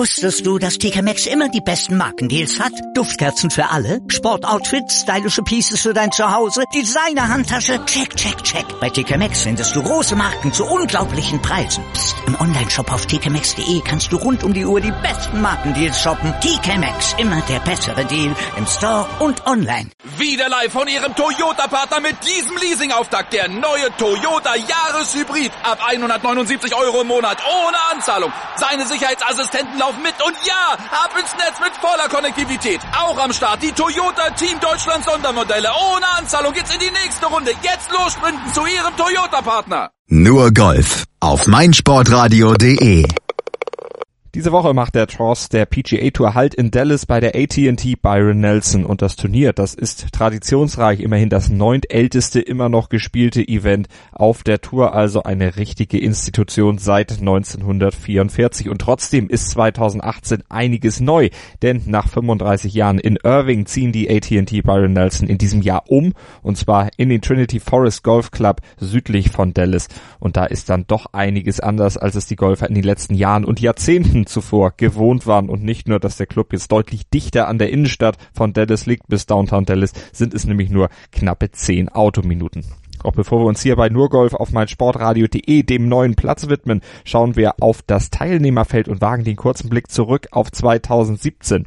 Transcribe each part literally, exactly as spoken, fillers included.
Wusstest du, dass T K Maxx immer die besten Markendeals hat? Duftkerzen für alle, Sportoutfits, stylische Pieces für dein Zuhause, Designer-Handtasche, check, check, check. Bei T K Maxx findest du große Marken zu unglaublichen Preisen. Psst. Im Onlineshop auf t k maxx punkt de kannst du rund um die Uhr die besten Markendeals shoppen. T K Maxx, immer der bessere Deal im Store und online. Wieder live von Ihrem Toyota-Partner mit diesem Leasing-Auftakt. Der neue Toyota Jahreshybrid. Ab hundertneunundsiebzig Euro im Monat ohne Anzahlung. Seine Sicherheitsassistenten laufen mit und ja, ab ins Netz mit voller Konnektivität. Auch am Start die Toyota Team Deutschland Sondermodelle. Ohne Anzahlung geht's in die nächste Runde. Jetzt los sprinten zu Ihrem Toyota-Partner. Nur Golf auf meinsportradio punkt de. Diese Woche macht der Tross der P G A Tour Halt in Dallas bei der A T and T Byron Nelson und das Turnier, das ist traditionsreich, immerhin das neuntälteste immer noch gespielte Event auf der Tour, also eine richtige Institution seit neunzehnhundertvierundvierzig und trotzdem ist zweitausendachtzehn einiges neu, denn nach fünfunddreißig Jahren in Irving ziehen die A T and T Byron Nelson in diesem Jahr um und zwar in den Trinity Forest Golf Club südlich von Dallas und da ist dann doch einiges anders, als es die Golfer in den letzten Jahren und Jahrzehnten zuvor gewohnt waren und nicht nur, dass der Club jetzt deutlich dichter an der Innenstadt von Dallas liegt bis Downtown Dallas, sind es nämlich nur knappe zehn Autominuten. Auch bevor wir uns hier bei Nur Golf auf meinsportradio punkt de dem neuen Platz widmen, schauen wir auf das Teilnehmerfeld und wagen den kurzen Blick zurück auf zweitausendsiebzehn.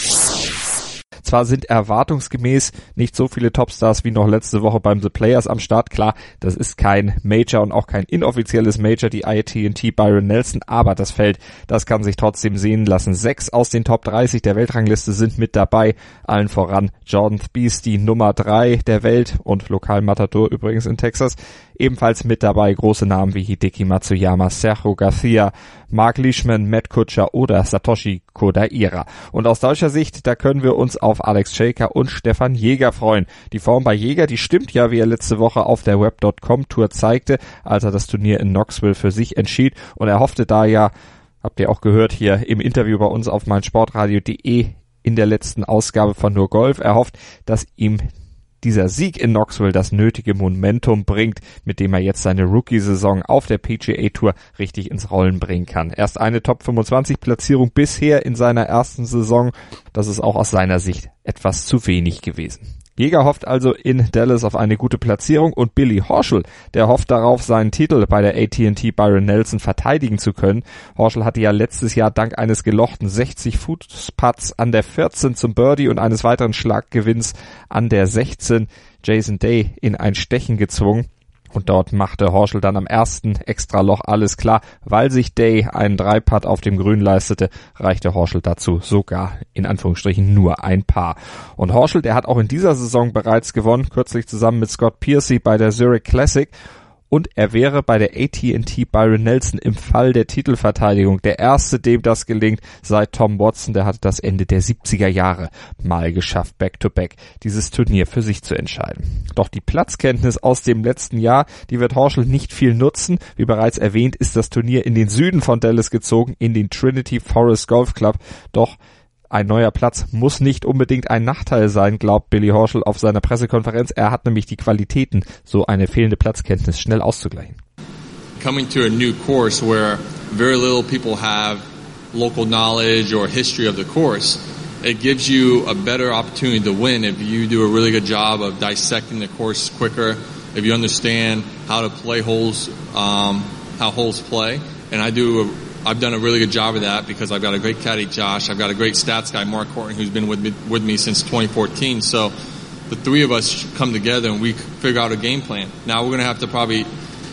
Zwar sind erwartungsgemäß nicht so viele Topstars wie noch letzte Woche beim The Players am Start. Klar, das ist kein Major und auch kein inoffizielles Major, die A T and T Byron Nelson, aber das Feld, das kann sich trotzdem sehen lassen. Sechs aus den Top dreißig der Weltrangliste sind mit dabei, allen voran Jordan Spieth, die Nummer drei der Welt und Lokalmatador übrigens in Texas. Ebenfalls mit dabei große Namen wie Hideki Matsuyama, Sergio Garcia, Mark Leishman, Matt Kutscher oder Satoshi Kodaira. Und aus deutscher Sicht, da können wir uns auf Alex Schäker und Stefan Jäger freuen. Die Form bei Jäger, die stimmt ja, wie er letzte Woche auf der Web Punkt com Tour zeigte, als er das Turnier in Knoxville für sich entschied. Und er hoffte da ja, habt ihr auch gehört hier im Interview bei uns auf meinsportradio punkt de in der letzten Ausgabe von Nur Golf, er hofft, dass ihm dieser Sieg in Knoxville das nötige Momentum bringt, mit dem er jetzt seine Rookie-Saison auf der P G A Tour richtig ins Rollen bringen kann. Erst eine Top fünfundzwanzig Platzierung bisher in seiner ersten Saison. Das ist auch aus seiner Sicht etwas zu wenig gewesen. Jäger hofft also in Dallas auf eine gute Platzierung und Billy Horschel, der hofft darauf, seinen Titel bei der A T and T Byron Nelson verteidigen zu können. Horschel hatte ja letztes Jahr dank eines gelochten sechzig-Fuß-Putts an der vierzehn zum Birdie und eines weiteren Schlaggewinns an der sechzehn Jason Day in ein Stechen gezwungen. Und dort machte Horschel dann am ersten Extraloch alles klar. Weil sich Day einen Drei-Putt auf dem Grün leistete, reichte Horschel dazu sogar in Anführungsstrichen nur ein Paar. Und Horschel, der hat auch in dieser Saison bereits gewonnen, kürzlich zusammen mit Scott Piercy bei der Zurich Classic. Und er wäre bei der A T and T Byron Nelson im Fall der Titelverteidigung der erste, dem das gelingt, seit Tom Watson, der hatte das Ende der siebziger Jahre mal geschafft, back-to-back, dieses Turnier für sich zu entscheiden. Doch die Platzkenntnis aus dem letzten Jahr, die wird Horschel nicht viel nutzen. Wie bereits erwähnt, ist das Turnier in den Süden von Dallas gezogen, in den Trinity Forest Golf Club. Doch ein neuer Platz muss nicht unbedingt ein Nachteil sein, glaubt Billy Horschel auf seiner Pressekonferenz. Er hat nämlich die Qualitäten, so eine fehlende Platzkenntnis schnell auszugleichen. Coming to a new course where very little people have local knowledge or history of the course, it gives you a better opportunity to win if you do a really good job of dissecting the course quicker, if you understand how to play holes, um, how holes play. And I do a I've done a really good job of that because I've got a great caddy, Josh. I've got a great stats guy, Mark Horton, who's been with me, with me since twenty fourteen. So the three of us come together and we figure out a game plan. Now we're going to have to probably,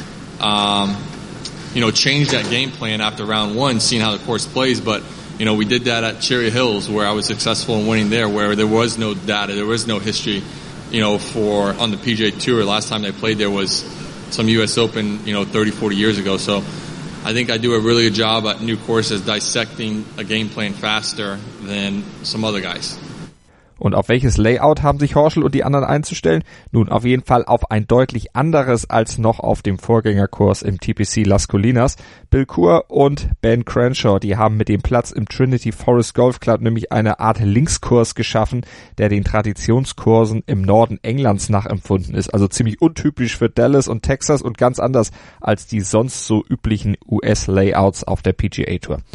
um, you know, change that game plan after round one, seeing how the course plays. But, you know, we did that at Cherry Hills where I was successful in winning there, where there was no data, there was no history, you know, for on the P G A Tour. Last time they played there was some U S Open, you know, thirty, forty years ago. So I think I do a really good job at new courses dissecting a game plan faster than some other guys. Und auf welches Layout haben sich Horschel und die anderen einzustellen? Nun, auf jeden Fall auf ein deutlich anderes als noch auf dem Vorgängerkurs im T P C Las Colinas. Bill Coore und Ben Crenshaw, die haben mit dem Platz im Trinity Forest Golf Club nämlich eine Art Linkskurs geschaffen, der den Traditionskursen im Norden Englands nachempfunden ist. Also ziemlich untypisch für Dallas und Texas und ganz anders als die sonst so üblichen U S-Layouts auf der P G A Tour.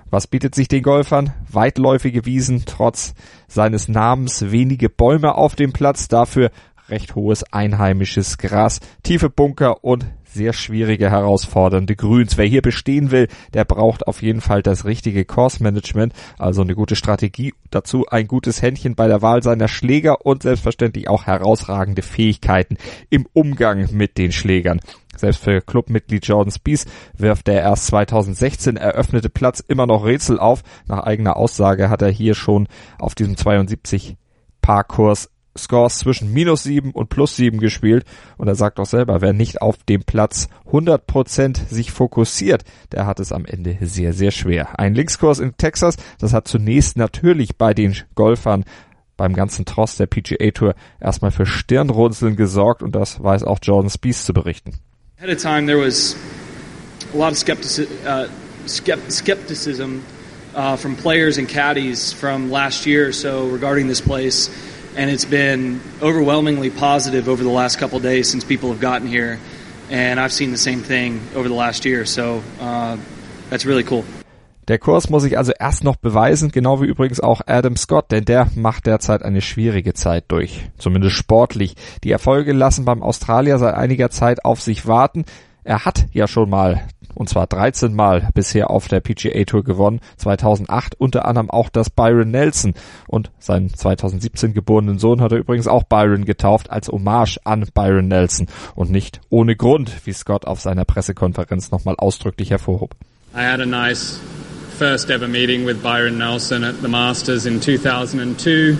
Was bietet sich den Golfern? Weitläufige Wiesen, trotz seines Namens wenige Bäume auf dem Platz, dafür recht hohes einheimisches Gras, tiefe Bunker und sehr schwierige, herausfordernde Grüns. Wer hier bestehen will, der braucht auf jeden Fall das richtige Course-Management, also eine gute Strategie, dazu ein gutes Händchen bei der Wahl seiner Schläger und selbstverständlich auch herausragende Fähigkeiten im Umgang mit den Schlägern. Selbst für Clubmitglied Jordan Spieth wirft der erst zweitausendsechzehn eröffnete Platz immer noch Rätsel auf. Nach eigener Aussage hat er hier schon auf diesem zweiundsiebzig Par-Kurs Scores zwischen minus sieben und plus sieben gespielt und er sagt auch selber, wer nicht auf dem Platz hundert Prozent sich fokussiert, der hat es am Ende sehr, sehr schwer. Ein Linkskurs in Texas, das hat zunächst natürlich bei den Golfern beim ganzen Tross der P G A Tour erstmal für Stirnrunzeln gesorgt und das weiß auch Jordan Spieth zu berichten. Ahead of time there was a lot of skeptici- uh, skept- skepticism uh, from players and caddies from last year or so regarding this place. And it's been overwhelmingly positive over the last couple of days since people have gotten here. And I've seen the same thing over the last year. So uh, that's really cool. Der Kurs muss sich also erst noch beweisen, genau wie übrigens auch Adam Scott, denn der macht derzeit eine schwierige Zeit durch. Zumindest sportlich. Die Erfolge lassen beim Australier seit einiger Zeit auf sich warten. Er hat ja schon mal, und zwar dreizehn Mal bisher auf der P G A Tour gewonnen, zweitausendacht unter anderem auch das Byron Nelson und seinen zweitausendsiebzehn geborenen Sohn hat er übrigens auch Byron getauft als Hommage an Byron Nelson und nicht ohne Grund, wie Scott auf seiner Pressekonferenz nochmal ausdrücklich hervorhob. I had a nice first ever meeting with Byron Nelson at the Masters in two thousand two.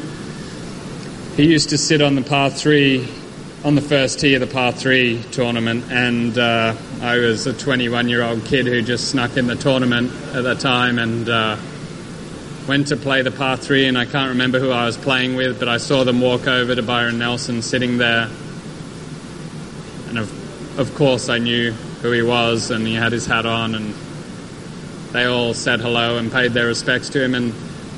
He used to sit on the par three on the first tee of the par three tournament, and uh, I was a twenty-one-year-old kid who just snuck in the tournament at that time and uh, went to play the par three, and I can't remember who I was playing with, but I saw them walk over to Byron Nelson sitting there, and of, of course I knew who he was, and he had his hat on, and they all said hello and paid their respects to him, and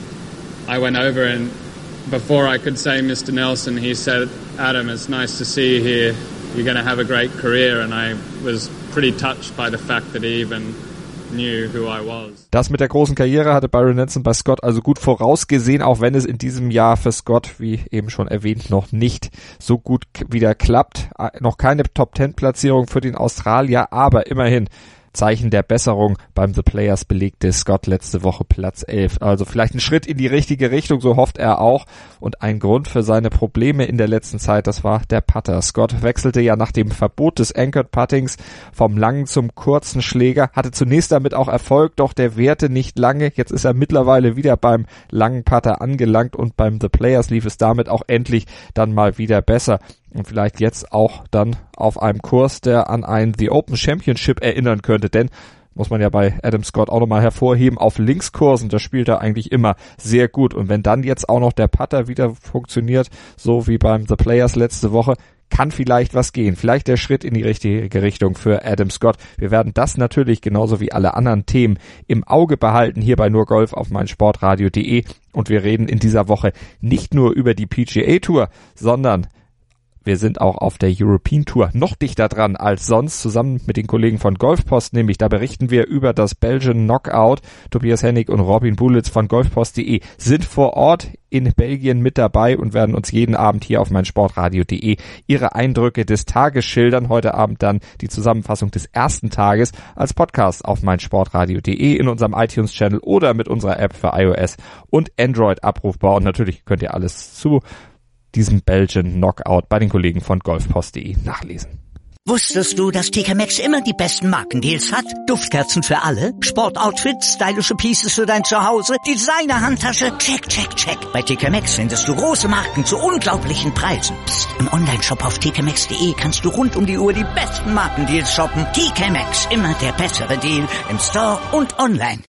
I went over, and before I could say Mister Nelson, he said, Adam, it's nice to see you here. You're going to have a great career. And I was pretty touched by the fact that he even knew who I was. Das mit der großen Karriere hatte Byron Nelson bei Scott also gut vorausgesehen, auch wenn es in diesem Jahr für Scott, wie eben schon erwähnt, noch nicht so gut wieder klappt. Noch keine Top-Ten-Platzierung für den Australier, aber immerhin Zeichen der Besserung. Beim The Players belegte Scott letzte Woche Platz elf. Also vielleicht ein Schritt in die richtige Richtung, so hofft er auch. Und ein Grund für seine Probleme in der letzten Zeit, das war der Putter. Scott wechselte ja nach dem Verbot des Anchored Puttings vom langen zum kurzen Schläger, hatte zunächst damit auch Erfolg, doch der währte nicht lange. Jetzt ist er mittlerweile wieder beim langen Putter angelangt und beim The Players lief es damit auch endlich dann mal wieder besser. Und vielleicht jetzt auch dann auf einem Kurs, der an ein The Open Championship erinnern könnte, denn muss man ja bei Adam Scott auch nochmal hervorheben, auf Linkskursen, da spielt er eigentlich immer sehr gut. Und wenn dann jetzt auch noch der Putter wieder funktioniert, so wie beim The Players letzte Woche, kann vielleicht was gehen. Vielleicht der Schritt in die richtige Richtung für Adam Scott. Wir werden das natürlich genauso wie alle anderen Themen im Auge behalten, hier bei Nur Golf auf meinsportradio punkt de. Und wir reden in dieser Woche nicht nur über die P G A Tour, sondern wir sind auch auf der European Tour noch dichter dran als sonst, zusammen mit den Kollegen von Golfpost, nämlich da berichten wir über das Belgian Knockout. Tobias Hennig und Robin Bulitz von golfpost punkt de sind vor Ort in Belgien mit dabei und werden uns jeden Abend hier auf meinsportradio punkt de ihre Eindrücke des Tages schildern. Heute Abend dann die Zusammenfassung des ersten Tages als Podcast auf meinsportradio punkt de in unserem iTunes-Channel oder mit unserer App für iOS und Android abrufbar. Und natürlich könnt ihr alles zu diesem Belgian Knockout bei den Kollegen von golfpost punkt de nachlesen. Wusstest du, dass T K Maxx immer die besten Markendeals hat? Duftkerzen für alle, Sportoutfits, stylische Pieces für dein Zuhause, Designer-Handtasche, check, check, check. Bei T K Maxx findest du große Marken zu unglaublichen Preisen. Psst. Im Onlineshop auf t k maxx punkt de kannst du rund um die Uhr die besten Markendeals shoppen. T K Maxx, immer der bessere Deal im Store und online.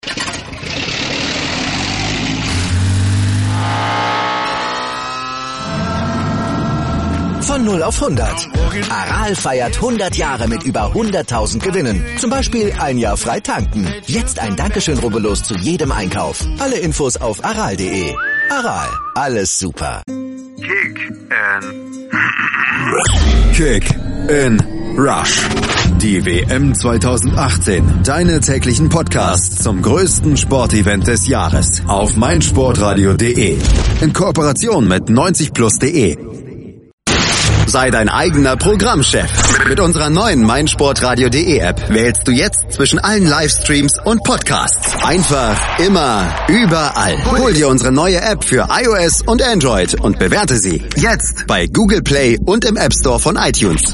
Von null auf hundert. Aral feiert hundert Jahre mit über hunderttausend Gewinnen. Zum Beispiel ein Jahr frei tanken. Jetzt ein Dankeschön, rubbellos zu jedem Einkauf. Alle Infos auf aral punkt de. Aral, alles super. Kick in. Kick in Rush. Die W M zwanzig achtzehn. Deine täglichen Podcasts zum größten Sportevent des Jahres. Auf meinsportradio punkt de. In Kooperation mit neunzig plus punkt de. Sei dein eigener Programmchef. Mit unserer neuen meinsportradio punkt de App wählst du jetzt zwischen allen Livestreams und Podcasts. Einfach, immer, überall. Hol dir unsere neue App für iOS und Android und bewerte sie jetzt bei Google Play und im App Store von iTunes.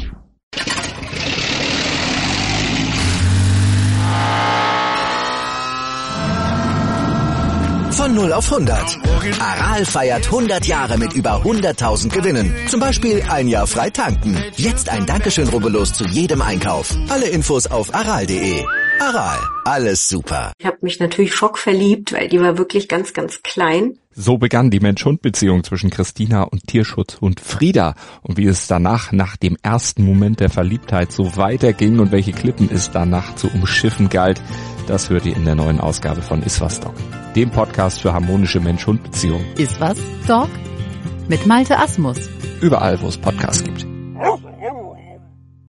Von null auf hundert. Aral feiert hundert Jahre mit über hunderttausend Gewinnen. Zum Beispiel ein Jahr frei tanken. Jetzt ein Dankeschön, rubbellos zu jedem Einkauf. Alle Infos auf aral punkt de. Aral, alles super. Ich habe mich natürlich schockverliebt, weil die war wirklich ganz, ganz klein. So begann die Mensch-Hund-Beziehung zwischen Christina und Tierschutzhund Frieda. Und wie es danach, nach dem ersten Moment der Verliebtheit, so weiterging und welche Klippen es danach zu umschiffen galt, das hört ihr in der neuen Ausgabe von Iswas Dog, dem Podcast für harmonische Mensch-Hund-Beziehungen. Iswas Dog mit Malte Asmus. Überall, wo es Podcasts gibt.